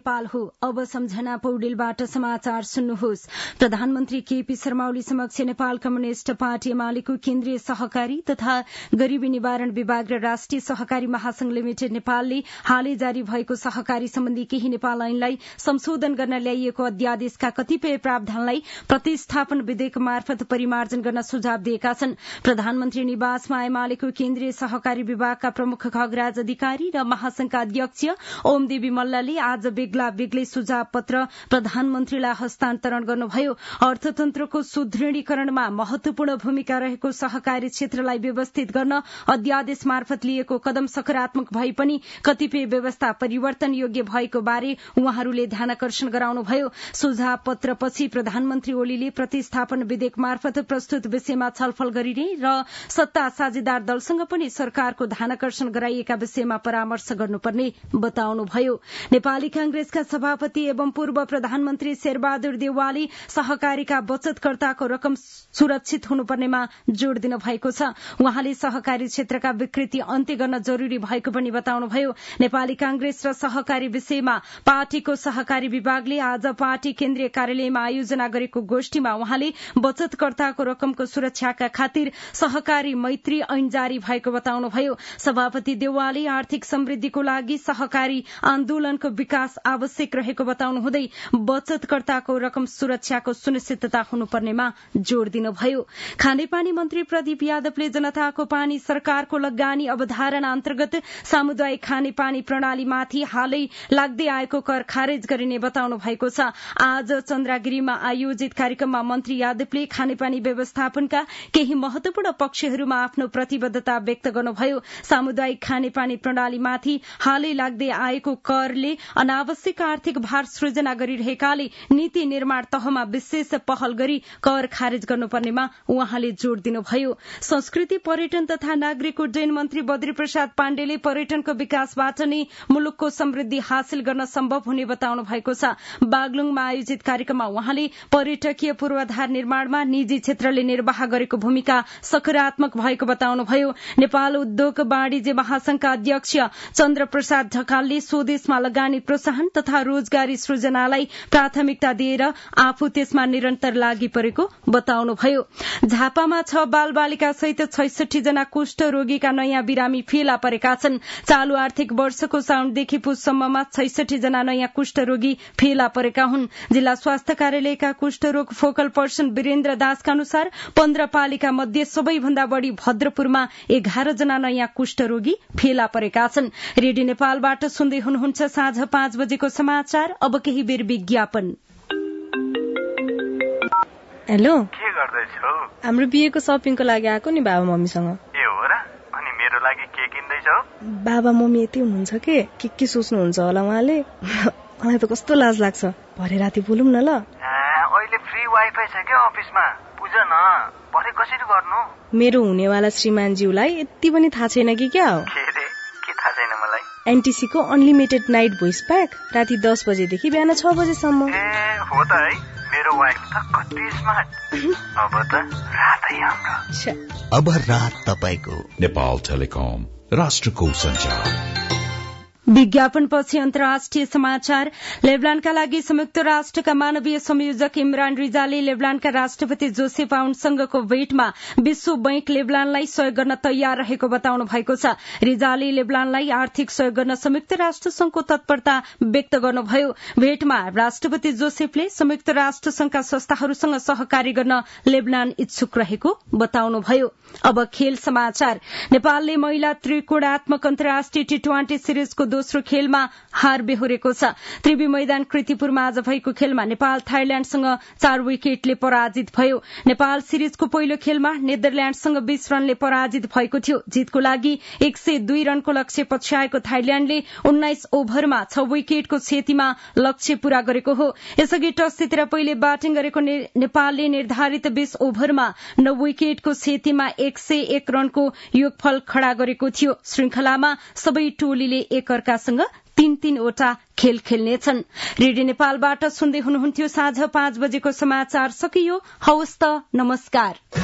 नेपाल हो। अब सम्झना पौडेलबाट समाचार सुन्नुहोस्। प्रधानमन्त्री केपी शर्मा ओली समक्ष नेपाल कम्युनिष्ट पार्टी एमालेको केन्द्रीय सहकारी तथा गरीबी निवारण विभाग र राष्ट्रिय सहकारी महासंघ लिमिटेड नेपालले हालै जारी भएको सहकारी सम्बन्धी केही नेपाल ऐनलाई संशोधन गर्न ल्याइएको अध्यादेशका कतिपय प्रावधानलाई प्रतिस्थापन विधेयक मार्फत परिमार्जन गर्न सुझाव दिएका छन्। प्रधानमन्त्री निवासमा एमालेको केन्द्रीय सहकारी विभागका प्रमुख खगराज अधिकारी र महासंघका अध्यक्ष ओमदेवी मल्लले आज बेग्ला बेग्लै सुझाव पत्र प्रधानमन्त्रीलाई हस्तान्तरण गर्नुभयो। अर्थतन्त्रको सुदृढीकरणमा महत्वपूर्ण भूमिका रहेको सहकारी क्षेत्रलाई व्यवस्थित गर्न अध्यादेश मार्फत लिएको कदम सकारात्मक भए पनि कतिपय व्यवस्था परिवर्तन योग्य भएको बारे उहाँहरूले ध्यानकर्षण गराउनुभयो। सुझाव पत्रपछि प्रधानमन्त्री ओलीले प्रतिस्थापन विधेयक मार्फत प्रस्तुत विषयमा छलफल गरिने र सत्ता साझेदार दलसँग पनि सरकारको ध्यानकर्षण गराइएका विषयमा परामर्श गर्नुपर्ने बताउनुभयो। नेपाली कांग्रेसका सभापति एवं पूर्व प्रधानमन्त्री शेरबहादुर देउवाले सहकारीका बचतकर्ताको रकम सुरक्षित हुनुपर्नेमा जोड़ दिनु भएको छ। उहाँले सहकारी क्षेत्रका विकृति अन्त्य गर्न जरूरी भएको पनि बताउनुभयो। नेपाली कांग्रेस र सहकारी विषयमा पार्टीको सहकारी विभागले आज पार्टी केन्द्रीय कार्यालयमा आयोजना गरेको गोष्ठीमा उहाँले बचतकर्ताको रकमको सुरक्षाका खातिर सहकारी मैत्री ऐन जारी भएको बताउनुभयो। सभापति देउवाले आर्थिक समृद्धिको लागि सहकारी आन्दोलनको विकास आवश्यक रहेको बताउनुहुँदै बचतकर्ताको रकम सुरक्षाको सुनिश्चितता हुनुपर्नेमा जोड़ दिनुभयो। खानेपानी मन्त्री प्रदीप यादवले जनताको पानी सरकारको लगानी अवधारणा अन्तर्गत सामुदायिक खानेपानी प्रणालीमाथि हालै लाग्दै आएको कर खारेज गरिने बताउनु भएको छ। आज चन्द्रागिरीमा आयोजित कार्यक्रममा मन्त्री यादवले खानेपानी व्यवस्थापनका केही महत्वपूर्ण पक्षहरूमा आफ्नो प्रतिबद्धता व्यक्त गर्नुभयो। सामुदायिक खानेपानी प्रणालीमाथि हालै लाग्दै आएको करले अनावश्यक आर्थिक भार सृजना गरिरहेकाले नीति निर्माण तहमा विशेष पहल गरी कर खारेज गर्नुपर्नेमा उहाँले जोड़ दिनुभयो। संस्कृति पर्यटन तथा नागरिक उड्डयन मन्त्री बद्री प्रसाद पाण्डेले पर्यटनको विकासबाट नै मुलुकको समृद्धि हासिल गर्न सम्भव हुने बताउनु भएको छ। बागलुङमा आयोजित कार्यक्रममा उहाँले पर्यटकीय पूर्वाधार निर्माणमा निजी क्षेत्रले निर्वाह गरेको भूमिका सकारात्मक भएको बताउनुभयो। नेपाल उद्योग वाणिज्य महासंघका अध्यक्ष चन्द्र प्रसाद ढकालले स्वदेशमा लगानी प्रोत्साहन तथा रोजगारी सृजनालाई प्राथमिकता दिएर आफू त्यसमा निरन्तर लागि परेको बताउनुभयो। झापामा 6 बालबालिका सहित 66 जना कुष्ठ रोगीका नयाँ बिरामी फेला परेका छन्। चालू आर्थिक वर्षको साउनदेखि पुससम्ममा 66 जना नयाँ कुष्ठ रोगी फेला परेका हुन्। जिल्ला स्वास्थ्य कार्यालयका कुष्ठरोग फोकल पर्सन वीरेन्द्र दासका अनुसार 15 पालिका मध्ये सबैभन्दा बढ़ी भद्रपुरमा 11 जना नयाँ कुष्ठ रोगी फेला परेका छन्। रेडियो नेपालबाट सुन्दै हुनुहुन्छ साँझ 5 बजेको समाचार। अब केही बेर विज्ञापन। हेलो, के गर्दैछौ? हाम्रो बिहेको शपिङको लागि आएको नि बाबा मम्मीसँग। ए हो र? अनि मेरो लागि के किन्दैछौ? बाबा मम्मी यति हुनुहुन्छ के सोच्नुहुन्छ होला उहाँले। मलाई त कस्तो लाज लाग्छ। भरे राति बोलौँ न ल। अहिले फ्री वाइफाई छ के अफिसमा? बुझ न, भरे कसरी गर्नु? मेरो हुनेवाला श्रीमानज्यूलाई यति पनि थाहा छैन कि क्या हो? के थाहा छैन मलाई? एनटीसी को अनलिमिटेड नाइट भोइस प्याक राति 10 बजेदेखि बिहान 6 बजेसम्म। हो त है, मेरो वाइफ त कति स्मार्ट। अब त रातै हाम्रो। अब रात तपाईको। नेपाल टेलिकम, राष्ट्रको सञ्चार। विज्ञापनपछि अन्तर्राष्ट्रिय समाचार। लेबनानका लागि संयुक्त राष्ट्रका मानवीय संयोजक इमरान रिजालले लेबनानका राष्ट्रपति जोसेफ आउनसँगको भेटमा विश्व बैंक लेबनानलाई सहयोग गर्न तयार रहेको बताउनु भएको छ। रिजालले लेबनानलाई आर्थिक सहयोग गर्न संयुक्त राष्ट्र संघको तत्परता व्यक्त गर्नुभयो। भेटमा राष्ट्रपति जोसेफले संयुक्त राष्ट्र संघका संस्थाहरूसँग सहकार्य गर्न लेबनान इच्छुक रहेको बताउनुभयो। अब खेल समाचार। नेपालले महिला त्रिकोणात्मक अन्तर्राष्ट्रिय टी20 सिरिजको दोस्रो खेलमा हार बेहोरेको छ। त्रिवी मैदान कृतिपुरमा आज भएको खेलमा नेपाल थाइल्याण्डसँग 4 विकेटले पराजित भयो। नेपाल सिरिजको पहिलो खेलमा नेदरल्याण्डसँग 20 रनले पराजित भएको थियो। जितको लागि 102 रनको लक्ष्य पछ्याएको थाइल्याण्डले 19 ओभरमा 6 विकेटको क्षतिमा लक्ष्य पूरा गरेको हो। यसअघि टस जितेर पहिले ब्याटिङ गरेको नेपालले निर्धारित 20 ओभरमा 9 विकेटको क्षतिमा 101 रनको योगफल खड़ा गरेको थियो। श्रृंखलामा सबै टोलीले एकअर्कासँग 3-3 वटा खेल खेल्नेछन्। रेडियो नेपालबाट सुन्दै हुनुहुन्थ्यो साँझ 5 बजेको समाचार सकियो। हवस् त, नमस्कार।